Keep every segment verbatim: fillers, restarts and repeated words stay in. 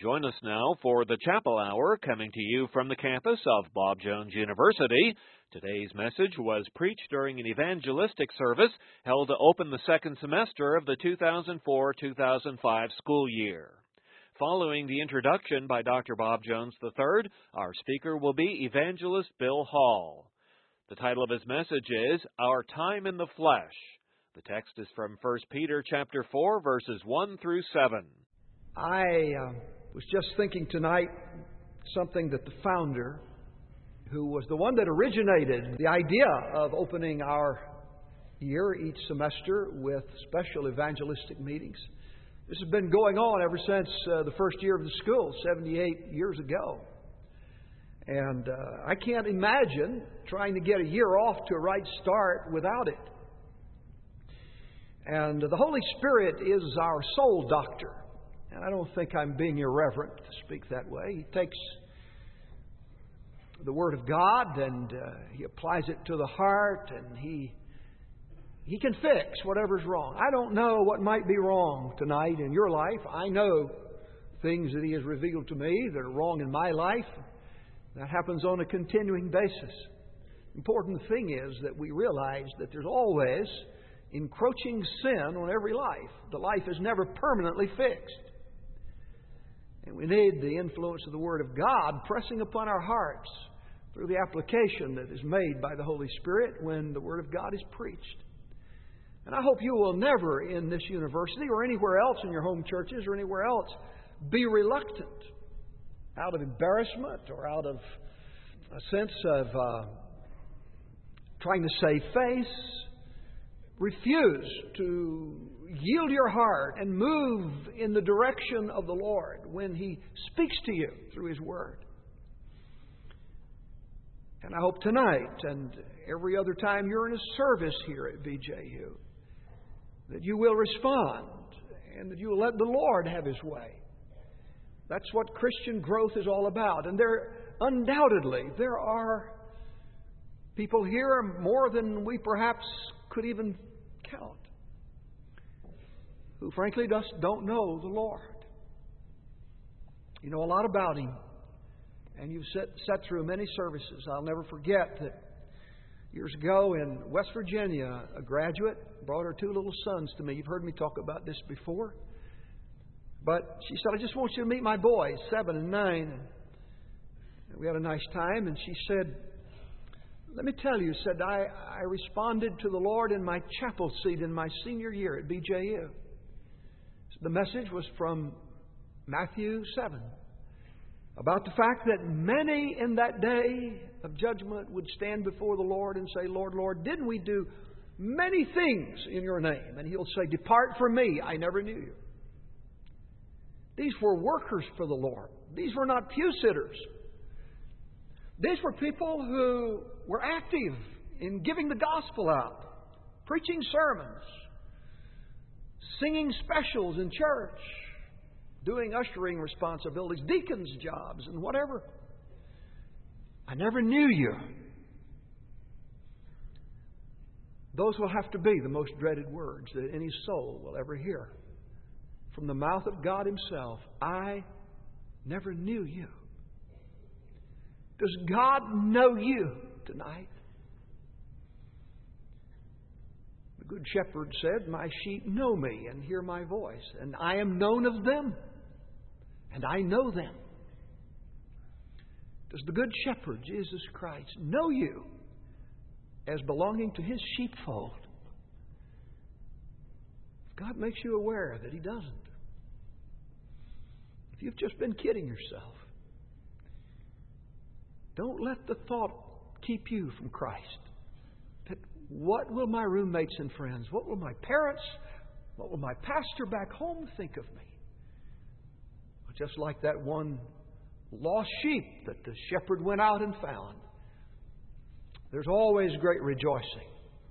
Join us now for the Chapel Hour, coming to you from the campus of Bob Jones University. Today's message was preached during an evangelistic service held to open the second semester of the two thousand four two thousand five school year. Following the introduction by Doctor Bob Jones the third, our speaker will be Evangelist Bill Hall. The title of his message is Our Time in the Flesh. The text is from First Peter chapter four, verses one through seven. I uh, was just thinking tonight something that the founder, who was the one that originated the idea of opening our year each semester with special evangelistic meetings. This has been going on ever since uh, the first year of the school, seventy-eight years ago. And uh, I can't imagine trying to get a year off to a right start without it. And the Holy Spirit is our soul doctor. And I don't think I'm being irreverent to speak that way. He takes the Word of God and uh, He applies it to the heart, and He He can fix whatever's wrong. I don't know what might be wrong tonight in your life. I know things that He has revealed to me that are wrong in my life. That happens on a continuing basis. The important thing is that we realize that there's always encroaching sin on every life. The life is never permanently fixed. And we need the influence of the Word of God pressing upon our hearts through the application that is made by the Holy Spirit when the Word of God is preached. And I hope you will never in this university or anywhere else in your home churches or anywhere else be reluctant out of embarrassment or out of a sense of uh, trying to save face. Refuse to yield your heart and move in the direction of the Lord when He speaks to you through His Word. And I hope tonight and every other time you're in a service here at V J U that you will respond and that you will let the Lord have His way. That's what Christian growth is all about. And there, undoubtedly, there are people here more than we perhaps could even count who frankly just don't know the Lord. You know a lot about Him, and you've sat, sat through many services. I'll never forget that years ago in West Virginia, a graduate brought her two little sons to me. You've heard me talk about this before. But she said, I just want you to meet my boys, seven and nine. And we had a nice time, and she said, let me tell you, said I, I responded to the Lord in my chapel seat in my senior year at B J U. The message was from Matthew seven about the fact that many in that day of judgment would stand before the Lord and say, Lord, Lord, didn't we do many things in your name? And He'll say, depart from me, I never knew you. These were workers for the Lord. These were not pew sitters. These were people who were active in giving the gospel out, preaching sermons, singing specials in church, doing ushering responsibilities, deacons' jobs, and whatever. I never knew you. Those will have to be the most dreaded words that any soul will ever hear from the mouth of God Himself. I never knew you. Does God know you tonight? The Good Shepherd said, my sheep know me and hear my voice, and I am known of them, and I know them. Does the Good Shepherd, Jesus Christ, know you as belonging to His sheepfold? If God makes you aware that He doesn't, if you've just been kidding yourself, don't let the thought keep you from Christ. That what will my roommates and friends, what will my parents, what will my pastor back home think of me? Just like that one lost sheep that the shepherd went out and found. There's always great rejoicing.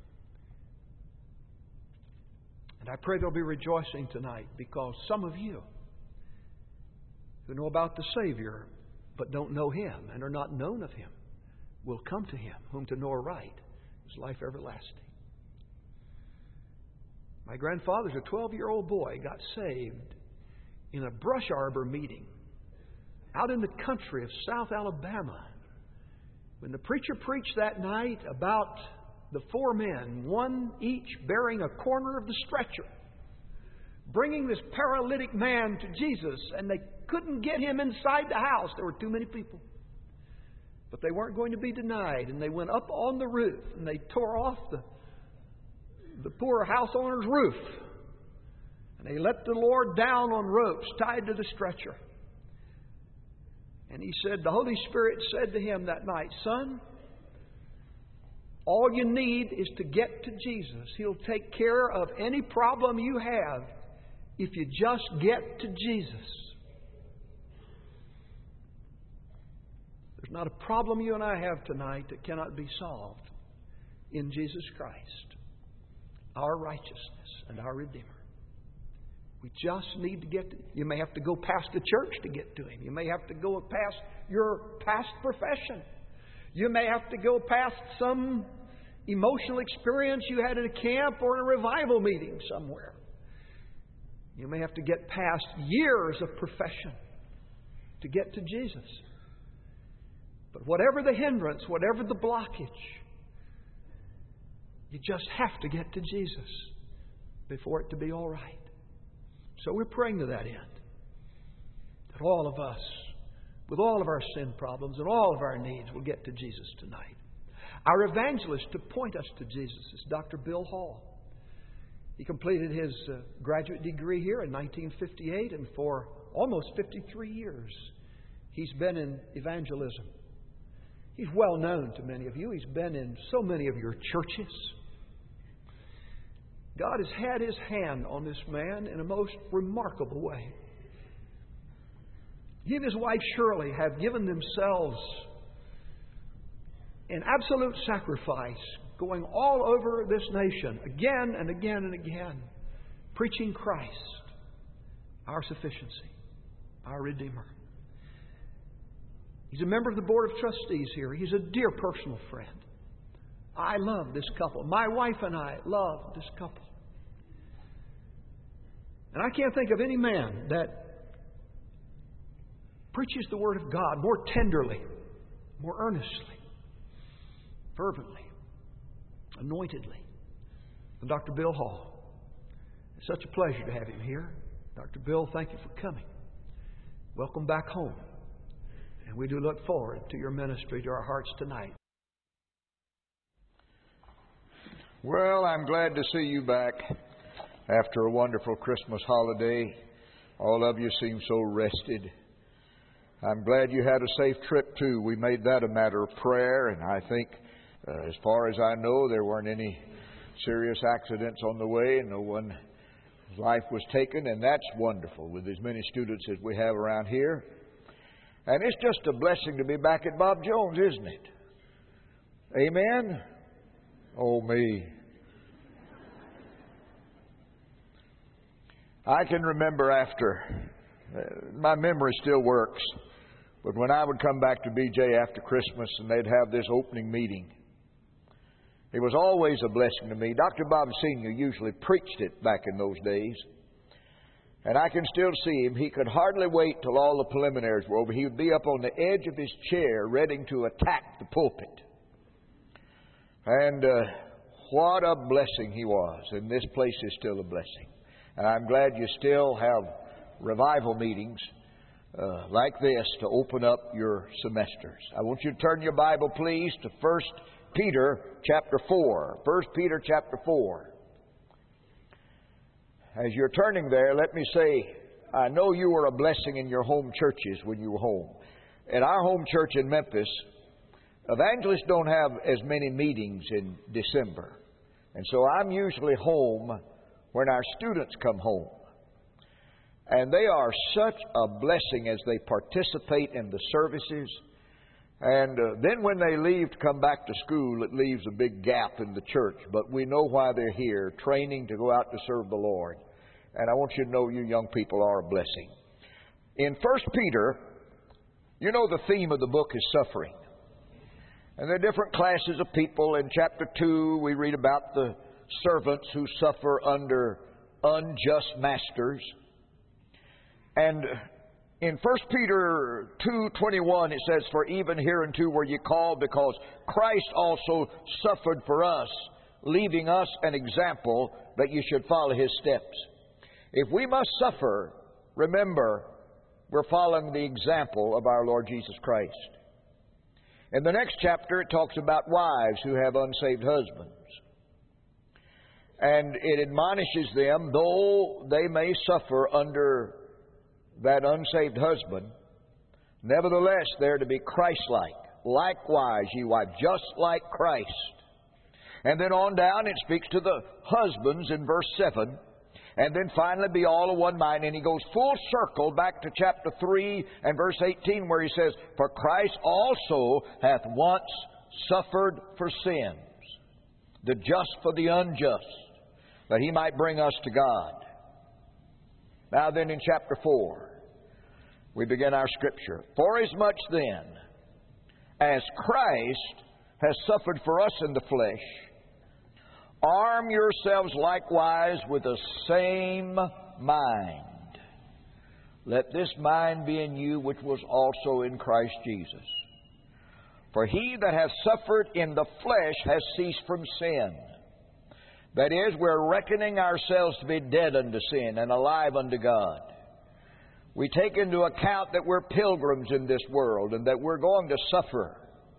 And I pray there'll be rejoicing tonight because some of you who know about the Savior but don't know Him and are not known of Him will come to Him, whom to know aright is life everlasting. My grandfather's a twelve-year-old boy got saved in a brush arbor meeting out in the country of South Alabama, when the preacher preached that night about the four men, one each bearing a corner of the stretcher, bringing this paralytic man to Jesus, and they couldn't get him inside the house. There were too many people. But they weren't going to be denied, and they went up on the roof, and they tore off the, the poor house owner's roof. And they let the Lord down on ropes tied to the stretcher. And he said, the Holy Spirit said to him that night, son, all you need is to get to Jesus. He'll take care of any problem you have if you just get to Jesus. There's not a problem you and I have tonight that cannot be solved in Jesus Christ, our righteousness and our Redeemer. We just need to get to, you may have to go past the church to get to Him. You may have to go past your past profession. You may have to go past some emotional experience you had at a camp or in a revival meeting somewhere. You may have to get past years of profession to get to Jesus. But whatever the hindrance, whatever the blockage, you just have to get to Jesus before it to be all right. So we're praying to that end, that all of us, with all of our sin problems and all of our needs, will get to Jesus tonight. Our evangelist to point us to Jesus is Doctor Bill Hall. He completed his uh, graduate degree here in nineteen fifty-eight, and for almost fifty-three years, he's been in evangelism. He's well known to many of you. He's been in so many of your churches. God has had His hand on this man in a most remarkable way. He and his wife Shirley have given themselves in absolute sacrifice, going all over this nation, again and again and again, preaching Christ, our sufficiency, our Redeemer. He's a member of the Board of Trustees here. He's a dear personal friend. I love this couple. My wife and I love this couple. And I can't think of any man that preaches the Word of God more tenderly, more earnestly, fervently, anointedly than Doctor Bill Hall. It's such a pleasure to have him here. Doctor Bill, thank you for coming. Welcome back home. And we do look forward to your ministry to our hearts tonight. Well, I'm glad to see you back after a wonderful Christmas holiday. All of you seem so rested. I'm glad you had a safe trip, too. We made that a matter of prayer, and I think, uh, as far as I know, there weren't any serious accidents on the way, and no one's life was taken, and that's wonderful with as many students as we have around here. And it's just a blessing to be back at Bob Jones, isn't it? Amen? Oh, me. I can remember after, uh, my memory still works, but when I would come back to B J after Christmas and they'd have this opening meeting, it was always a blessing to me. Doctor Bob Senior usually preached it back in those days. And I can still see him. He could hardly wait till all the preliminaries were over. He would be up on the edge of his chair ready to attack the pulpit. And uh, what a blessing he was. And this place is still a blessing. And I'm glad you still have revival meetings uh, like this to open up your semesters. I want you to turn your Bible, please, to First Peter chapter four. First Peter chapter four. As you're turning there, let me say, I know you were a blessing in your home churches when you were home. At our home church in Memphis, evangelists don't have as many meetings in December. And so I'm usually home when our students come home. And they are such a blessing as they participate in the services. And uh, then when they leave to come back to school, it leaves a big gap in the church. But we know why they're here, training to go out to serve the Lord. And I want you to know you young people are a blessing. In First Peter, you know the theme of the book is suffering. And there are different classes of people. In chapter two, we read about the servants who suffer under unjust masters. And in First Peter two twenty-one it says, "For even hereunto were ye called, because Christ also suffered for us, leaving us an example that you should follow His steps." If we must suffer, remember, we're following the example of our Lord Jesus Christ. In the next chapter, it talks about wives who have unsaved husbands. And it admonishes them, though they may suffer under that unsaved husband, nevertheless they're to be Christ-like. Likewise, ye wives, just like Christ. And then on down, it speaks to the husbands in verse seven. And then finally, be all of one mind. And he goes full circle back to chapter three and verse eighteen, where he says, "For Christ also hath once suffered for sins, the just for the unjust, that He might bring us to God." Now then, in chapter four, we begin our scripture. "Forasmuch then as Christ has suffered for us in the flesh, arm yourselves likewise with the same mind. Let this mind be in you which was also in Christ Jesus. For he that hath suffered in the flesh has ceased from sin." That is, we're reckoning ourselves to be dead unto sin and alive unto God. We take into account that we're pilgrims in this world and that we're going to suffer.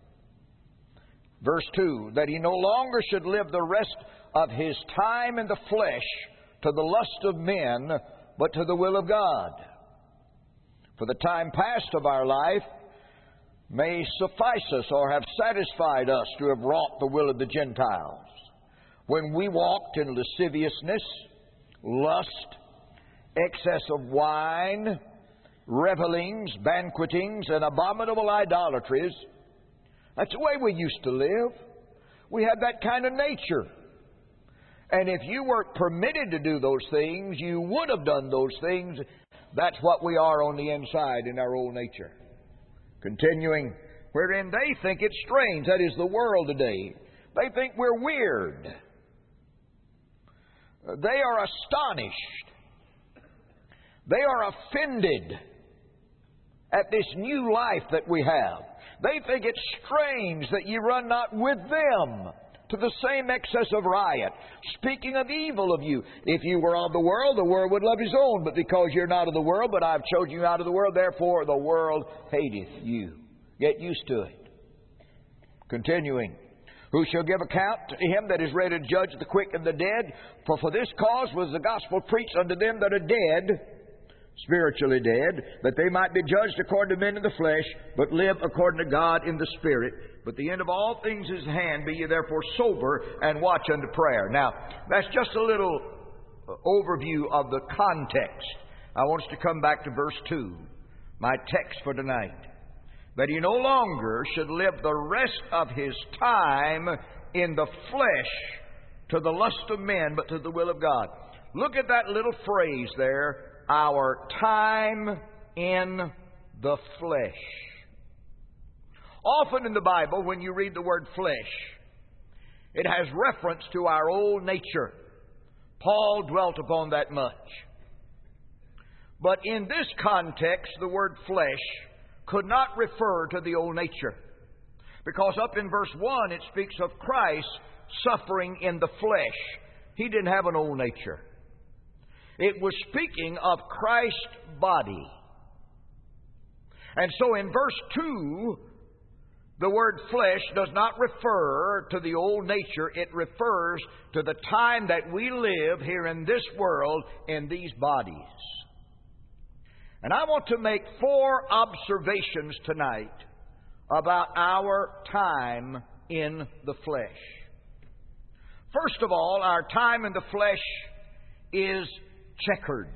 Verse two, "That he no longer should live the rest of his time in the flesh to the lust of men, but to the will of God. For the time past of our life may suffice us, or have satisfied us, to have wrought the will of the Gentiles, when we walked in lasciviousness, lust, excess of wine, revellings, banquetings, and abominable idolatries." That's the way we used to live. We had that kind of nature. And if you weren't permitted to do those things, you would have done those things. That's what we are on the inside in our old nature. Continuing, "Wherein they think it strange," that is the world today. They think we're weird. They are astonished. They are offended at this new life that we have. They think it strange that ye run not with them to the same excess of riot, speaking of evil of you. If you were of the world, the world would love his own. But because you're not of the world, but I've chosen you out of the world, therefore the world hateth you. Get used to it. Continuing, "Who shall give account to him that is ready to judge the quick and the dead? For for this cause was the gospel preached unto them that are dead," spiritually dead, "that they might be judged according to men in the flesh, but live according to God in the Spirit. But the end of all things is at hand. Be ye therefore sober, and watch unto prayer." Now, that's just a little overview of the context. I want us to come back to verse two, my text for tonight. "That he no longer should live the rest of his time in the flesh to the lust of men, but to the will of God." Look at that little phrase there, our time in the flesh. Often in the Bible, when you read the word flesh, it has reference to our old nature. Paul dwelt upon that much. But in this context, the word flesh could not refer to the old nature. Because up in verse one, it speaks of Christ suffering in the flesh. He didn't have an old nature. It was speaking of Christ's body. And so in verse two, the word flesh does not refer to the old nature. It refers to the time that we live here in this world in these bodies. And I want to make four observations tonight about our time in the flesh. First of all, our time in the flesh is checkered.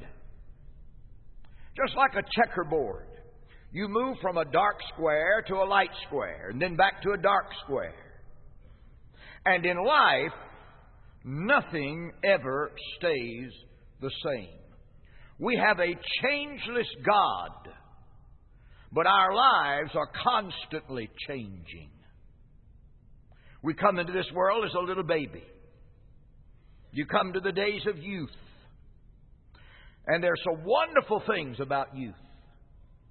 Just like a checkerboard. You move from a dark square to a light square, and then back to a dark square. And in life, nothing ever stays the same. We have a changeless God, but our lives are constantly changing. We come into this world as a little baby. You come to the days of youth. And there's some wonderful things about youth.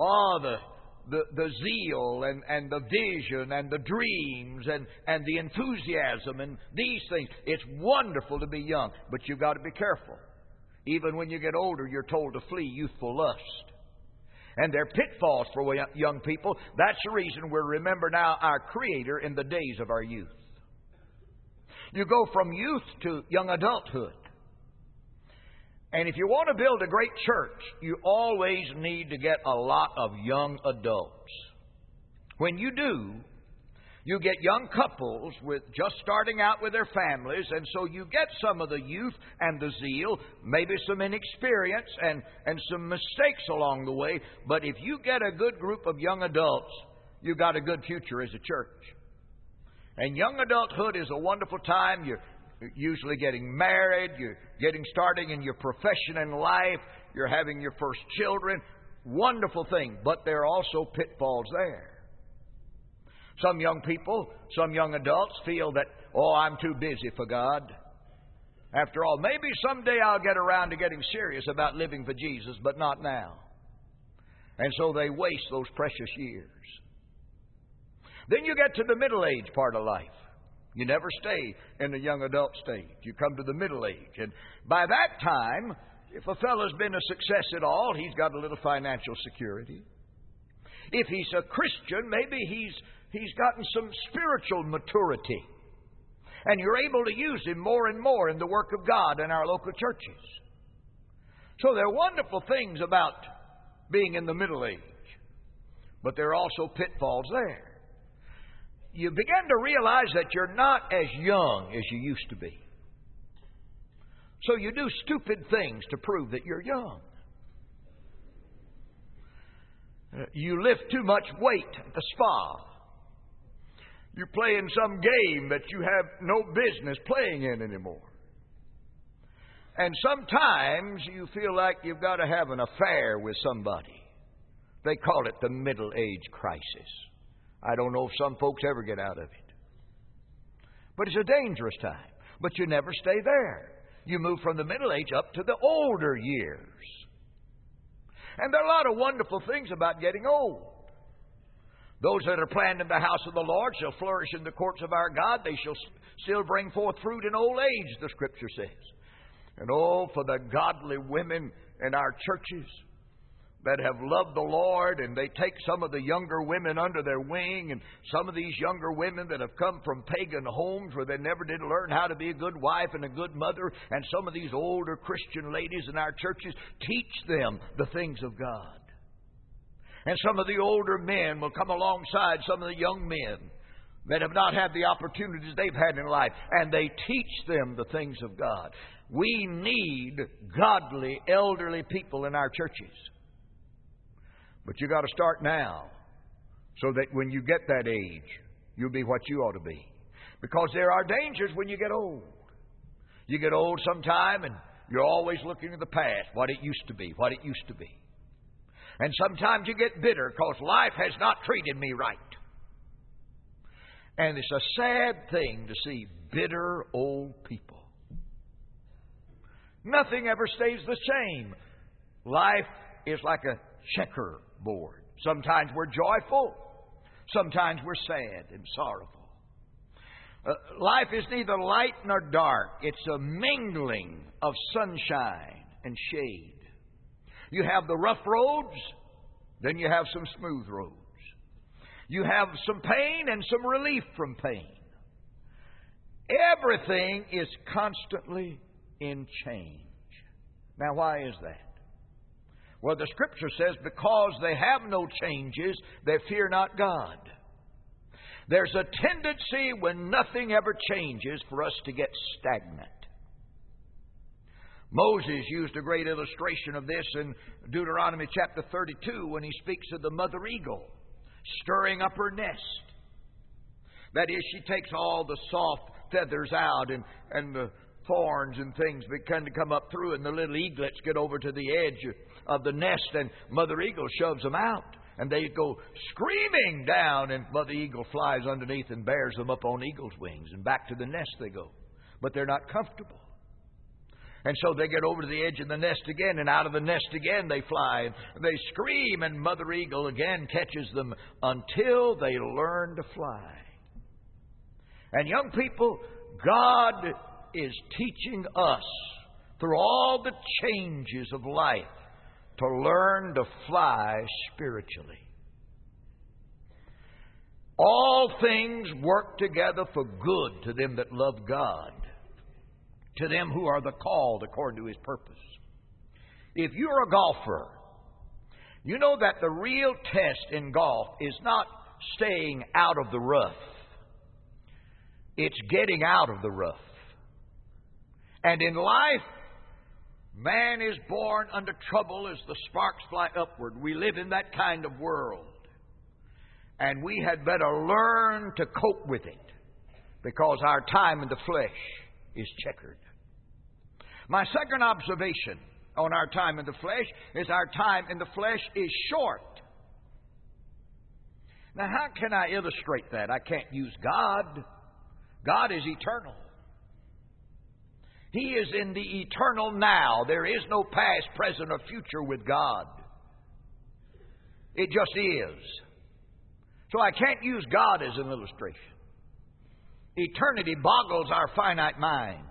Oh, the the, the zeal and, and the vision and the dreams and, and the enthusiasm and these things. It's wonderful to be young, but you've got to be careful. Even when you get older, you're told to flee youthful lust. And there are pitfalls for young people. That's the reason we remember now our Creator in the days of our youth. You go from youth to young adulthood. And if you want to build a great church, you always need to get a lot of young adults. When you do, you get young couples with just starting out with their families, and so you get some of the youth and the zeal, maybe some inexperience and, and some mistakes along the way. But if you get a good group of young adults, you've got a good future as a church. And young adulthood is a wonderful time. You're usually getting married, you're getting starting in your profession in life, you're having your first children. Wonderful thing, but there are also pitfalls there. Some young people, some young adults feel that, oh, I'm too busy for God. After all, maybe someday I'll get around to getting serious about living for Jesus, but not now. And so they waste those precious years. Then you get to the middle age part of life. You never stay in the young adult stage. You come to the middle age. And by that time, if a fellow's been a success at all, he's got a little financial security. If he's a Christian, maybe he's he's gotten some spiritual maturity. And you're able to use him more and more in the work of God in our local churches. So there are wonderful things about being in the middle age. But there are also pitfalls there. You begin to realize that you're not as young as you used to be. So you do stupid things to prove that you're young. You lift too much weight at the spa. You play in some game that you have no business playing in anymore. And sometimes you feel like you've got to have an affair with somebody. They call it the middle age crisis. I don't know if some folks ever get out of it. But it's a dangerous time. But you never stay there. You move from the middle age up to the older years. And there are a lot of wonderful things about getting old. Those that are planted in the house of the Lord shall flourish in the courts of our God. They shall still bring forth fruit in old age, the Scripture says. And oh, for the godly women in our churches that have loved the Lord, and they take some of the younger women under their wing, and some of these younger women that have come from pagan homes where they never did learn how to be a good wife and a good mother, and some of these older Christian ladies in our churches, teach them the things of God. And some of the older men will come alongside some of the young men that have not had the opportunities they've had in life, and they teach them the things of God. We need godly, elderly people in our churches. But you got to start now so that when you get that age, you'll be what you ought to be. Because there are dangers when you get old. You get old sometime and you're always looking at the past, what it used to be, what it used to be. And sometimes you get bitter because life has not treated me right. And it's a sad thing to see bitter old people. Nothing ever stays the same. Life is like a checkerboard. Sometimes we're joyful. Sometimes we're sad and sorrowful. Uh, life is neither light nor dark. It's a mingling of sunshine and shade. You have the rough roads, then you have some smooth roads. You have some pain and some relief from pain. Everything is constantly in change. Now, why is that? Well, the Scripture says, because they have no changes, they fear not God. There's a tendency when nothing ever changes for us to get stagnant. Moses used a great illustration of this in Deuteronomy chapter thirty-two when he speaks of the mother eagle stirring up her nest. That is, she takes all the soft feathers out and, and the thorns and things begin to come up through, and the little eaglets get over to the edge of the nest, and Mother Eagle shoves them out. And they go screaming down, and Mother Eagle flies underneath and bears them up on eagle's wings, and back to the nest they go. But they're not comfortable. And so they get over to the edge of the nest again, and out of the nest again they fly. And they scream, and Mother Eagle again catches them until they learn to fly. And young people, God is teaching us through all the changes of life to learn to fly spiritually. All things work together for good to them that love God, to them who are the called according to His purpose. If you're a golfer, you know that the real test in golf is not staying out of the rough. It's getting out of the rough. And in life, man is born under trouble as the sparks fly upward. We live in that kind of world. And we had better learn to cope with it, because our time in the flesh is checkered. My second observation on our time in the flesh is our time in the flesh is short. Now, how can I illustrate that? I can't use God. God is eternal. He is in the eternal now. There is no past, present, or future with God. It just is. So I can't use God as an illustration. Eternity boggles our finite minds.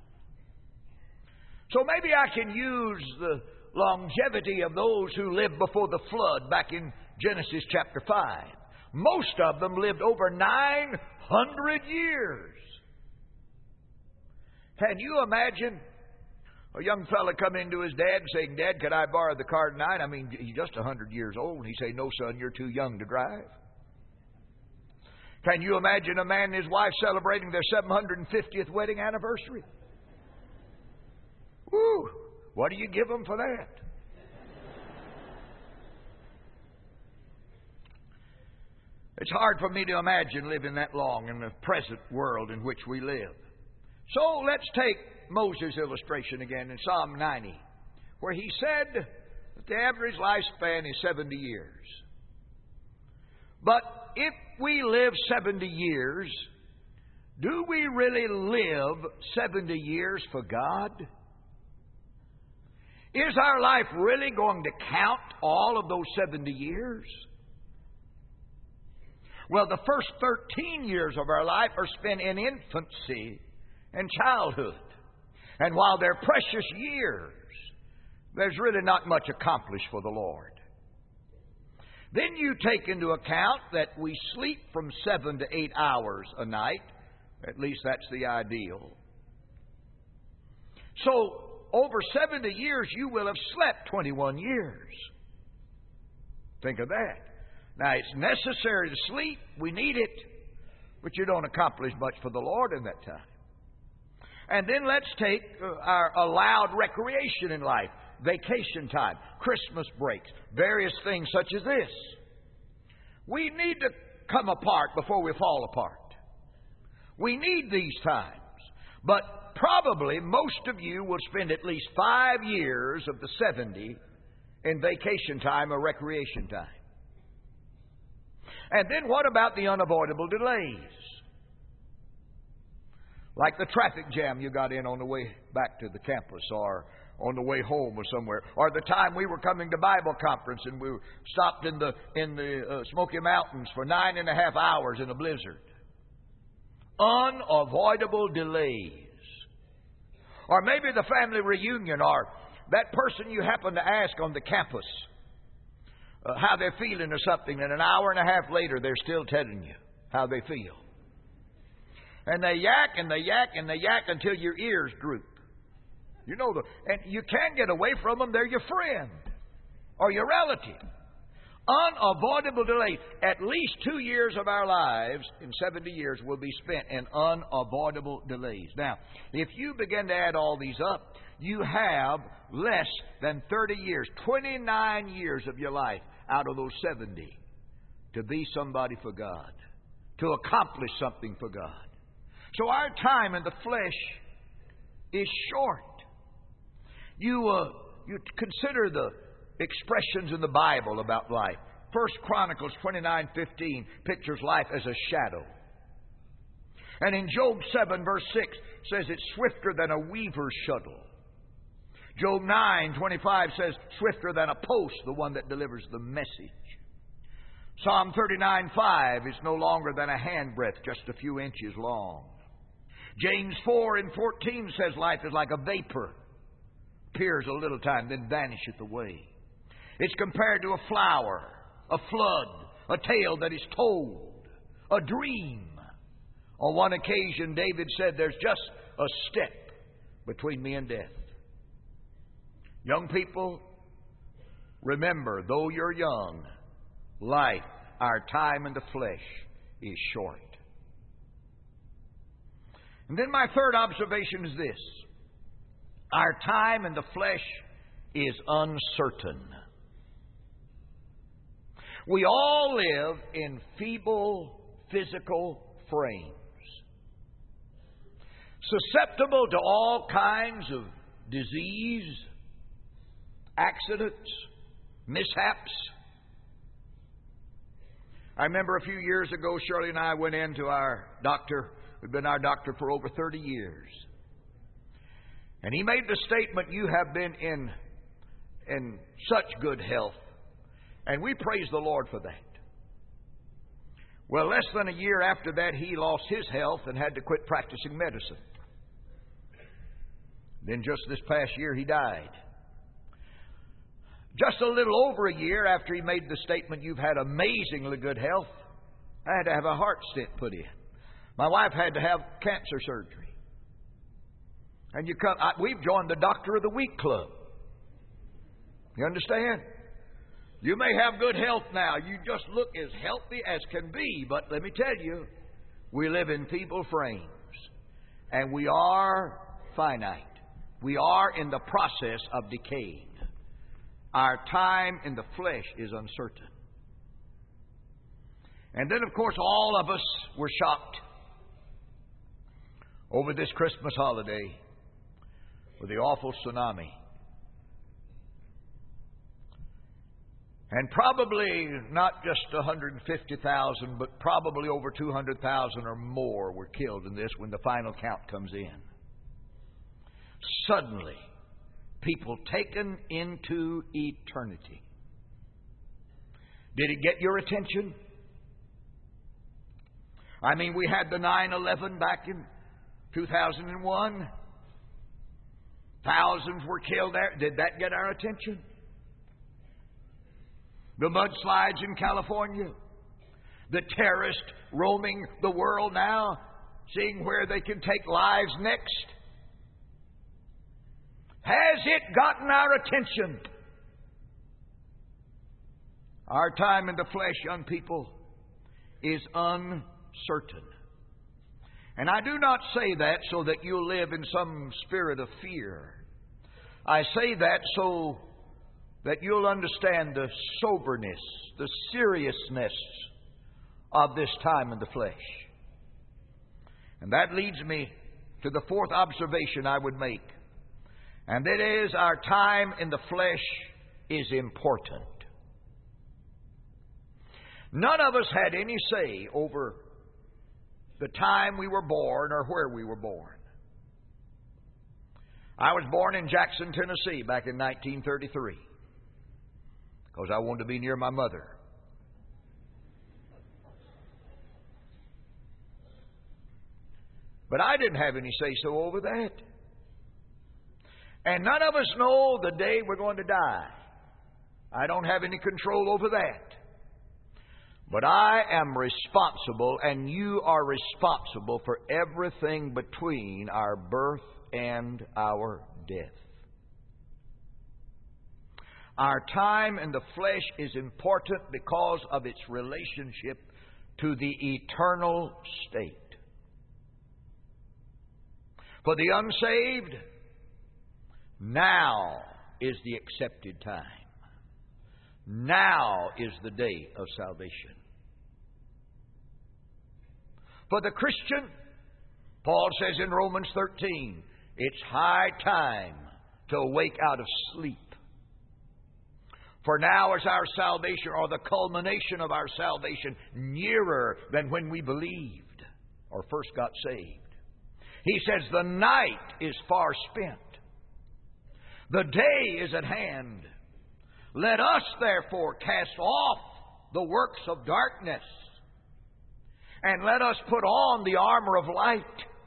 So maybe I can use the longevity of those who lived before the flood back in Genesis chapter five. Most of them lived over nine hundred years. Can you imagine a young fella coming to his dad and saying, "Dad, could I borrow the car tonight?" I mean, he's just one hundred years old. And he'd say, "No, son, you're too young to drive." Can you imagine a man and his wife celebrating their seven hundred fiftieth wedding anniversary? Woo! What do you give them for that? It's hard for me to imagine living that long in the present world in which we live. So let's take Moses' illustration again in Psalm ninety, where he said that the average lifespan is seventy years. But if we live seventy years, do we really live seventy years for God? Is our life really going to count all of those seventy years? Well, the first thirteen years of our life are spent in infancy and childhood. And while they're precious years, there's really not much accomplished for the Lord. Then you take into account that we sleep from seven to eight hours a night. At least that's the ideal. So, over seventy years, you will have slept twenty-one years. Think of that. Now, it's necessary to sleep. We need it. But you don't accomplish much for the Lord in that time. And then let's take uh, our allowed recreation in life. Vacation time, Christmas breaks, various things such as this. We need to come apart before we fall apart. We need these times. But probably most of you will spend at least five years of the seventy in vacation time or recreation time. And then what about the unavoidable delays? Like the traffic jam you got in on the way back to the campus, or on the way home or somewhere, or the time we were coming to Bible conference and we stopped in the in the uh, Smoky Mountains for nine and a half hours in a blizzard. Unavoidable delays. Or maybe the family reunion, or that person you happen to ask on the campus uh, how they're feeling or something, and an hour and a half later they're still telling you how they feel. And they yak and they yak and they yak until your ears droop. You know, the, and you can't get away from them. They're your friend or your relative. Unavoidable delay. At least two years of our lives in seventy years will be spent in unavoidable delays. Now, if you begin to add all these up, you have less than thirty years, twenty-nine years of your life out of those seventy to be somebody for God, to accomplish something for God. So our time in the flesh is short. You uh, you consider the expressions in the Bible about life. First Chronicles twenty-nine fifteen pictures life as a shadow. And in Job seven verse six says it's swifter than a weaver's shuttle. Job nine twenty-five says, swifter than a post, the one that delivers the message. Psalm thirty-nine five is no longer than a handbreadth, just a few inches long. James four and fourteen says life is like a vapor, appears a little time, then vanisheth away. It's compared to a flower, a flood, a tale that is told, a dream. On one occasion, David said, there's just a step between me and death. Young people, remember, though you're young, life, our time in the flesh, is short. And then my third observation is this. Our time in the flesh is uncertain. We all live in feeble physical frames, susceptible to all kinds of disease, accidents, mishaps. I remember a few years ago, Shirley and I went in to our doctor. We've been our doctor for over thirty years. And he made the statement, you have been in, in such good health. And we praise the Lord for that. Well, less than a year after that, he lost his health and had to quit practicing medicine. Then just this past year, he died. Just a little over a year after he made the statement, you've had amazingly good health, I had to have a heart stent put in. My wife had to have cancer surgery. And you come, I, we've joined the Doctor of the Week Club. You understand? You may have good health now. You just look as healthy as can be. But let me tell you, we live in feeble frames. And we are finite. We are in the process of decaying. Our time in the flesh is uncertain. And then, of course, all of us were shocked over this Christmas holiday with the awful tsunami. And probably not just one hundred fifty thousand, but probably over two hundred thousand or more were killed in this when the final count comes in. Suddenly, people taken into eternity. Did it get your attention? I mean, we had the nine eleven back in two thousand one. Thousands were killed there. Did that get our attention? The mudslides in California. The terrorists roaming the world now, seeing where they can take lives next. Has it gotten our attention? Our time in the flesh, young people, is uncertain. And I do not say that so that you'll live in some spirit of fear. I say that so that you'll understand the soberness, the seriousness of this time in the flesh. And that leads me to the fourth observation I would make. And that is, our time in the flesh is important. None of us had any say over the time we were born or where we were born. I was born in Jackson, Tennessee back in nineteen thirty-three because I wanted to be near my mother. But I didn't have any say-so over that. And none of us know the day we're going to die. I don't have any control over that. But I am responsible, and you are responsible for everything between our birth and our death. Our time in the flesh is important because of its relationship to the eternal state. For the unsaved, now is the accepted time. Now is the day of salvation. For the Christian, Paul says in Romans thirteen, it's high time to awake out of sleep. For now is our salvation, or the culmination of our salvation, nearer than when we believed or first got saved. He says the night is far spent. The day is at hand. Let us therefore cast off the works of darkness, and let us put on the armor of light.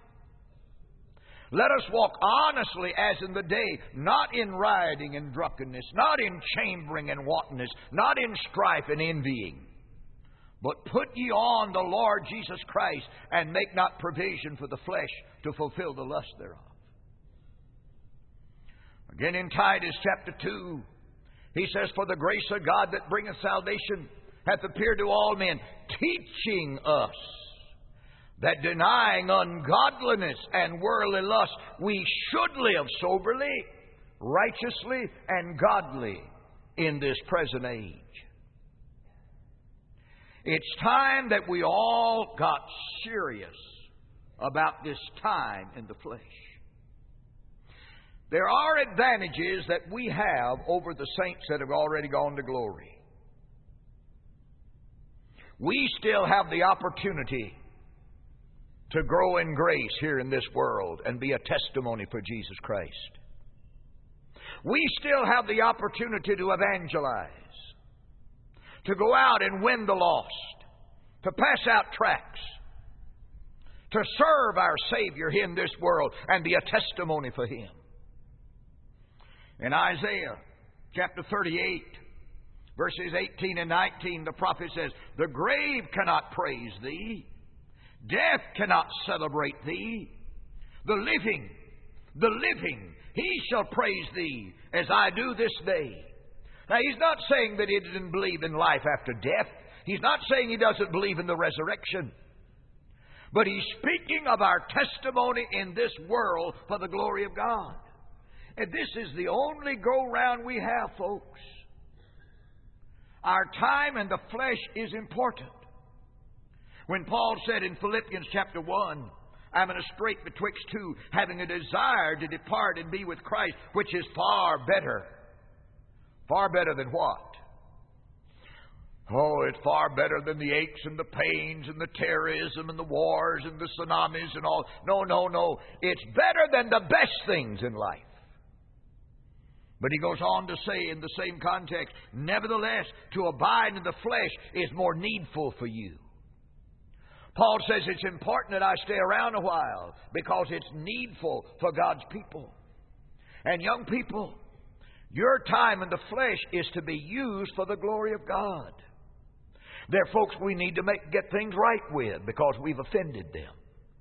Let us walk honestly as in the day, not in rioting and drunkenness, not in chambering and wantonness, not in strife and envying. But put ye on the Lord Jesus Christ, and make not provision for the flesh to fulfill the lust thereof. Again in Titus chapter two, he says, For the grace of God that bringeth salvation hath appeared to all men, teaching us that denying ungodliness and worldly lust, we should live soberly, righteously, and godly in this present age. It's time that we all got serious about this time in the flesh. There are advantages that we have over the saints that have already gone to glory. We still have the opportunity to grow in grace here in this world and be a testimony for Jesus Christ. We still have the opportunity to evangelize, to go out and win the lost, to pass out tracts, to serve our Savior here in this world and be a testimony for Him. In Isaiah chapter thirty-eight, verses eighteen and nineteen, the prophet says, The grave cannot praise Thee, death cannot celebrate Thee. The living, the living, He shall praise Thee as I do this day. Now, He's not saying that He didn't believe in life after death. He's not saying He doesn't believe in the resurrection. But He's speaking of our testimony in this world for the glory of God. And this is the only go-round we have, folks. Our time in the flesh is important. When Paul said in Philippians chapter one, I'm in a strait betwixt two, having a desire to depart and be with Christ, which is far better. Far better than what? Oh, it's far better than the aches and the pains and the terrorism and the wars and the tsunamis and all. No, no, no. It's better than the best things in life. But he goes on to say in the same context, nevertheless, to abide in the flesh is more needful for you. Paul says it's important that I stay around a while because it's needful for God's people. And young people, your time in the flesh is to be used for the glory of God. There are folks we need to make, get things right with because we've offended them.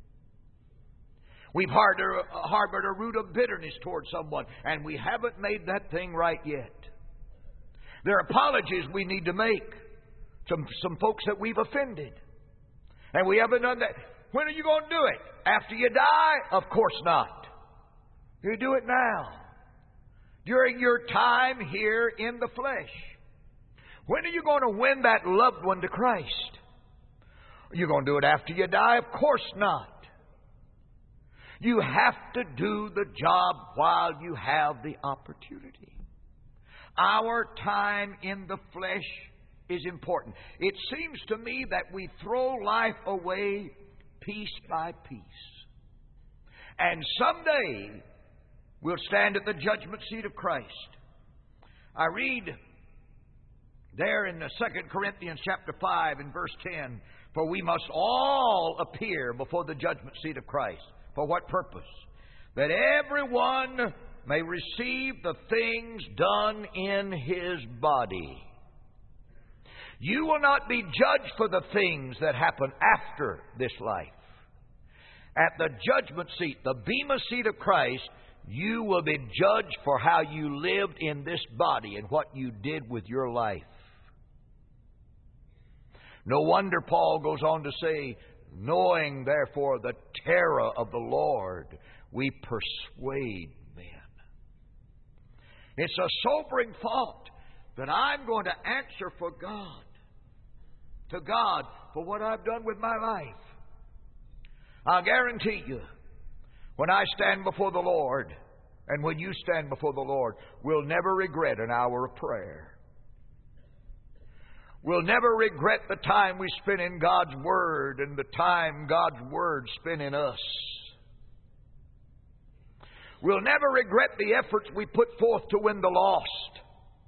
We've harbored a root of bitterness towards someone, and we haven't made that thing right yet. There are apologies we need to make to some folks that we've offended, and we haven't done that. When are you going to do it? After you die? Of course not. You do it now, during your time here in the flesh. When are you going to win that loved one to Christ? Are you going to do it after you die? Of course not. You have to do the job while you have the opportunity. Our time in the flesh is important. It seems to me that we throw life away piece by piece. And someday we'll stand at the judgment seat of Christ. I read there in the Second Corinthians chapter five and verse ten, for we must all appear before the judgment seat of Christ. For what purpose? That everyone may receive the things done in his body. You will not be judged for the things that happen after this life. At the judgment seat, the bema seat of Christ, you will be judged for how you lived in this body and what you did with your life. No wonder Paul goes on to say, knowing therefore the terror of the Lord, we persuade men. It's a sobering thought that I'm going to answer for God, to God, for what I've done with my life. I'll guarantee you, when I stand before the Lord, and when you stand before the Lord, we'll never regret an hour of prayer. We'll never regret the time we spent in God's Word and the time God's Word spent in us. We'll never regret the efforts we put forth to win the lost,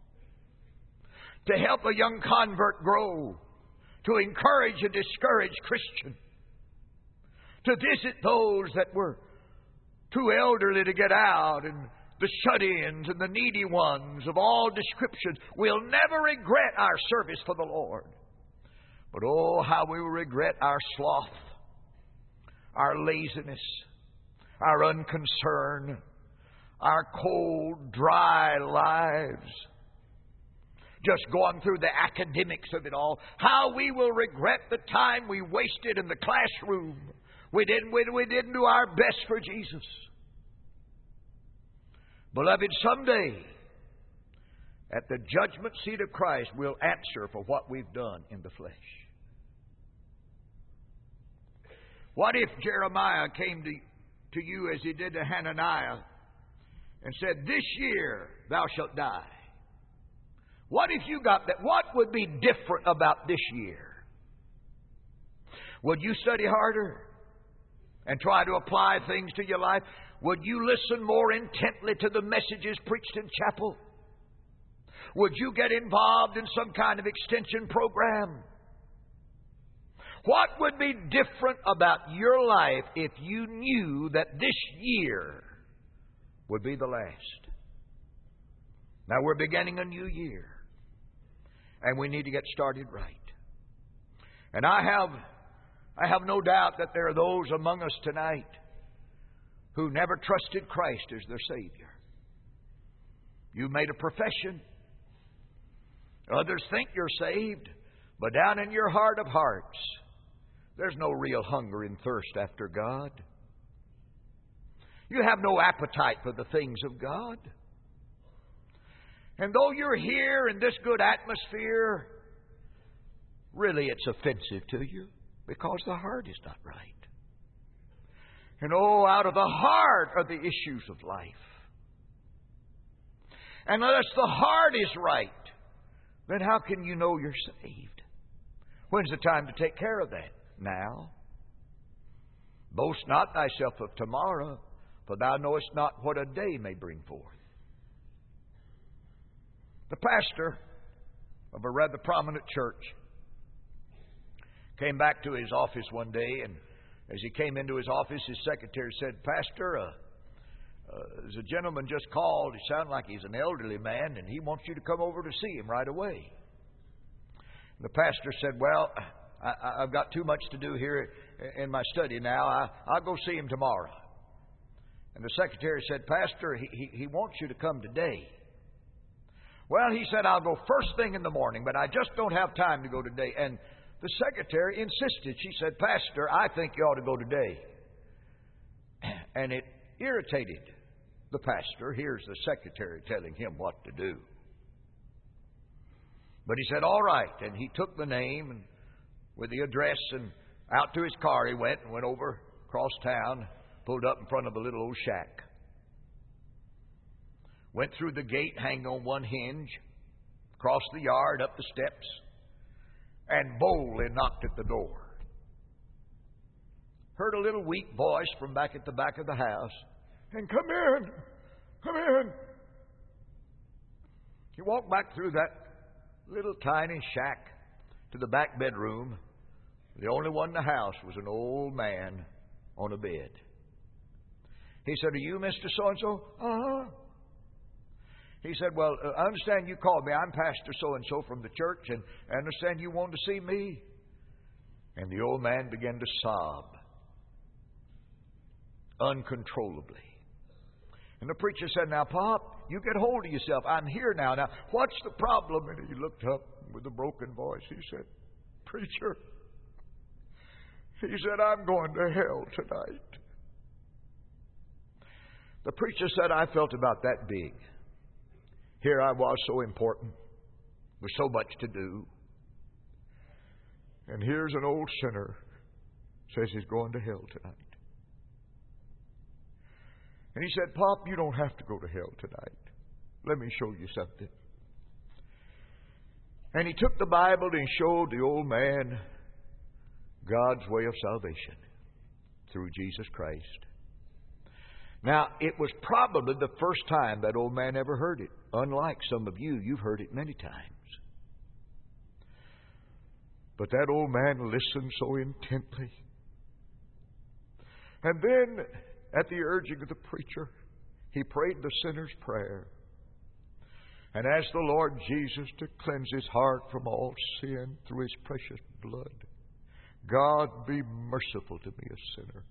to help a young convert grow, to encourage a discouraged Christian, to visit those that were too elderly to get out, and the shut-ins and the needy ones of all descriptions. We'll never regret our service for the Lord. But oh, how we will regret our sloth, our laziness, our unconcern, our cold, dry lives, just going through the academics of it all. How we will regret the time we wasted in the classroom. We didn't, we, we didn't do our best for Jesus. Beloved, someday, at the judgment seat of Christ, we'll answer for what we've done in the flesh. What if Jeremiah came to, to you as he did to Hananiah and said, "This year thou shalt die"? What if you got that? What would be different about this year? Would you study harder and try to apply things to your life? Would you listen more intently to the messages preached in chapel? Would you get involved in some kind of extension program? What would be different about your life if you knew that this year would be the last? Now we're beginning a new year, and we need to get started right. And I have, I have no doubt that there are those among us tonight who never trusted Christ as their Savior. You made a profession. Others think you're saved, but down in your heart of hearts, there's no real hunger and thirst after God. You have no appetite for the things of God. And though you're here in this good atmosphere, really it's offensive to you because the heart is not right. And oh, out of the heart are the issues of life. And unless the heart is right, then how can you know you're saved? When's the time to take care of that? Now. Boast not thyself of tomorrow, for thou knowest not what a day may bring forth. The pastor of a rather prominent church came back to his office one day, and as he came into his office, his secretary said, "Pastor, uh, uh, there's a gentleman just called. He sounds like he's an elderly man, and he wants you to come over to see him right away." And the pastor said, "Well, I, I've got too much to do here in my study now. I, I'll go see him tomorrow." And the secretary said, "Pastor, he, he, he wants you to come today." "Well," he said, "I'll go first thing in the morning, but I just don't have time to go today." And the secretary insisted. She said, "Pastor, I think you ought to go today." And it irritated the pastor. Here's the secretary telling him what to do. But he said, "All right." And he took the name and with the address, and out to his car he went and went over across town, pulled up in front of a little old shack. Went through the gate hanging on one hinge, crossed the yard, up the steps, and boldly knocked at the door. Heard a little weak voice from back at the back of the house, and "Come in, come in." He walked back through that little tiny shack to the back bedroom. The only one in the house was an old man on a bed. He said, "Are you Mister So-and-so?" "Uh-huh." He said, "Well, uh, I understand you called me. I'm Pastor so-and-so from the church, and I understand you wanted to see me." And the old man began to sob uncontrollably. And the preacher said, "Now, Pop, you get hold of yourself. I'm here now. Now, what's the problem?" And he looked up with a broken voice. He said, "Preacher," he said, "I'm going to hell tonight." The preacher said, "I felt about that big. Here I was, so important, with so much to do. And here's an old sinner says he's going to hell tonight." And he said, "Pop, you don't have to go to hell tonight. Let me show you something." And he took the Bible and showed the old man God's way of salvation through Jesus Christ. Now, it was probably the first time that old man ever heard it. Unlike some of you, you've heard it many times. But that old man listened so intently. And then, at the urging of the preacher, he prayed the sinner's prayer and asked the Lord Jesus to cleanse his heart from all sin through his precious blood. God, be merciful to me, a sinner.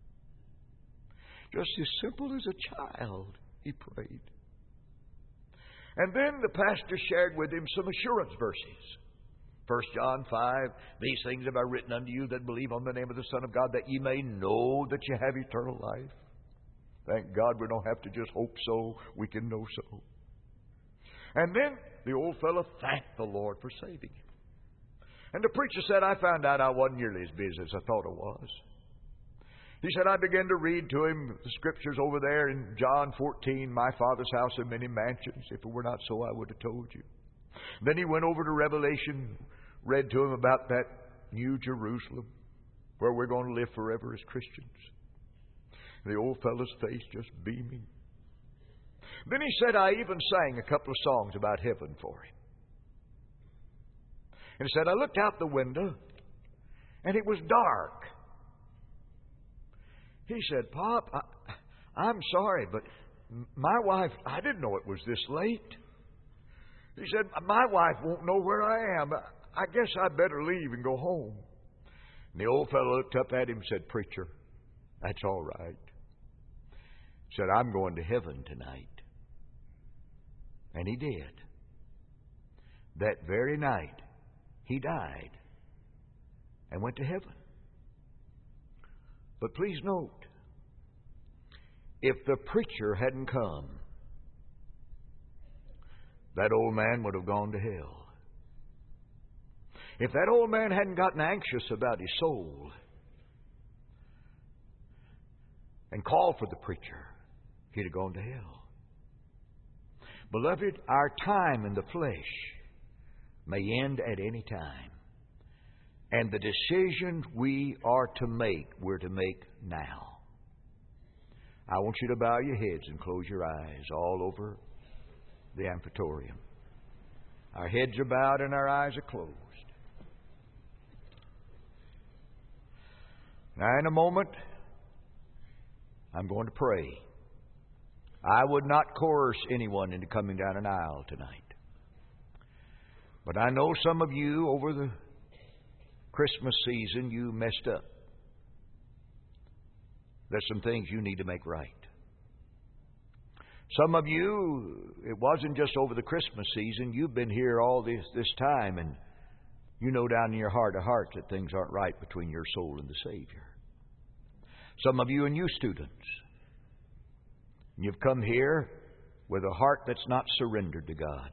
Just as simple as a child, he prayed. And then the pastor shared with him some assurance verses. First John five, these things have I written unto you that believe on the name of the Son of God, that ye may know that you have eternal life. Thank God we don't have to just hope so, we can know so. And then the old fellow thanked the Lord for saving him. And the preacher said, I found out I wasn't nearly as busy as I thought I was. He said, I began to read to him the scriptures over there in John fourteen, my Father's house have many mansions. If it were not so, I would have told you. Then he went over to Revelation, read to him about that new Jerusalem, where we're going to live forever as Christians. The old fellow's face just beaming. Then he said, I even sang a couple of songs about heaven for him. And he said, I looked out the window, and it was dark. He said, Pop, I, I'm sorry, but my wife, I didn't know it was this late. He said, my wife won't know where I am. I guess I'd better leave and go home. And the old fellow looked up at him and said, Preacher, that's all right. He said, I'm going to heaven tonight. And he did. That very night, he died and went to heaven. But please note, if the preacher hadn't come, that old man would have gone to hell. If that old man hadn't gotten anxious about his soul and called for the preacher, he'd have gone to hell. Beloved, our time in the flesh may end at any time. And the decisions we are to make, we're to make now. I want you to bow your heads and close your eyes all over the amphitheater. Our heads are bowed and our eyes are closed. Now, in a moment, I'm going to pray. I would not coerce anyone into coming down an aisle tonight. But I know some of you over the Christmas season, you messed up. There's some things you need to make right. Some of you, it wasn't just over the Christmas season. You've been here all this, this time, and you know down in your heart of hearts that things aren't right between your soul and the Savior. Some of you are new students. You've come here with a heart that's not surrendered to God.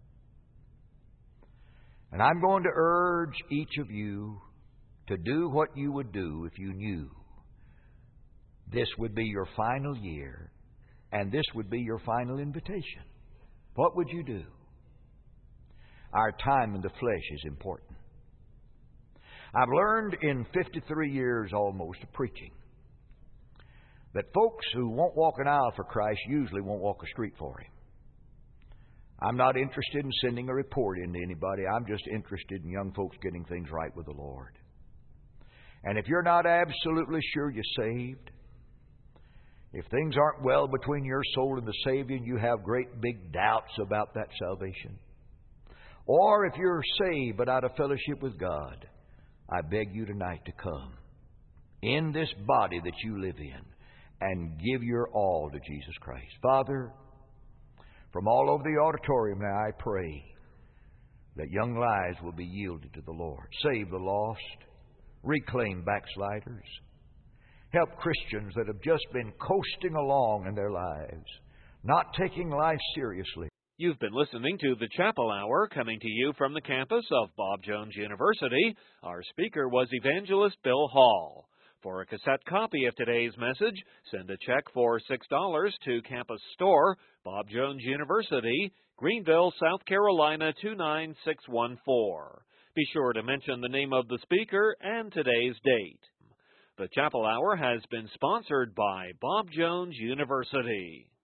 And I'm going to urge each of you to do what you would do if you knew this would be your final year and this would be your final invitation. What would you do? Our time in the flesh is important. I've learned in fifty-three years almost of preaching that folks who won't walk an aisle for Christ usually won't walk a street for Him. I'm not interested in sending a report into anybody. I'm just interested in young folks getting things right with the Lord. And if you're not absolutely sure you're saved, if things aren't well between your soul and the Savior and you have great big doubts about that salvation, or if you're saved but out of fellowship with God, I beg you tonight to come in this body that you live in and give your all to Jesus Christ. Father, from all over the auditorium now, I pray that young lives will be yielded to the Lord. Save the lost. Reclaim backsliders. Help Christians that have just been coasting along in their lives, not taking life seriously. You've been listening to the Chapel Hour, coming to you from the campus of Bob Jones University. Our speaker was Evangelist Bill Hall. For a cassette copy of today's message, send a check for six dollars to Campus Store, Bob Jones University, Greenville, South Carolina two nine six one four. Be sure to mention the name of the speaker and today's date. The Chapel Hour has been sponsored by Bob Jones University.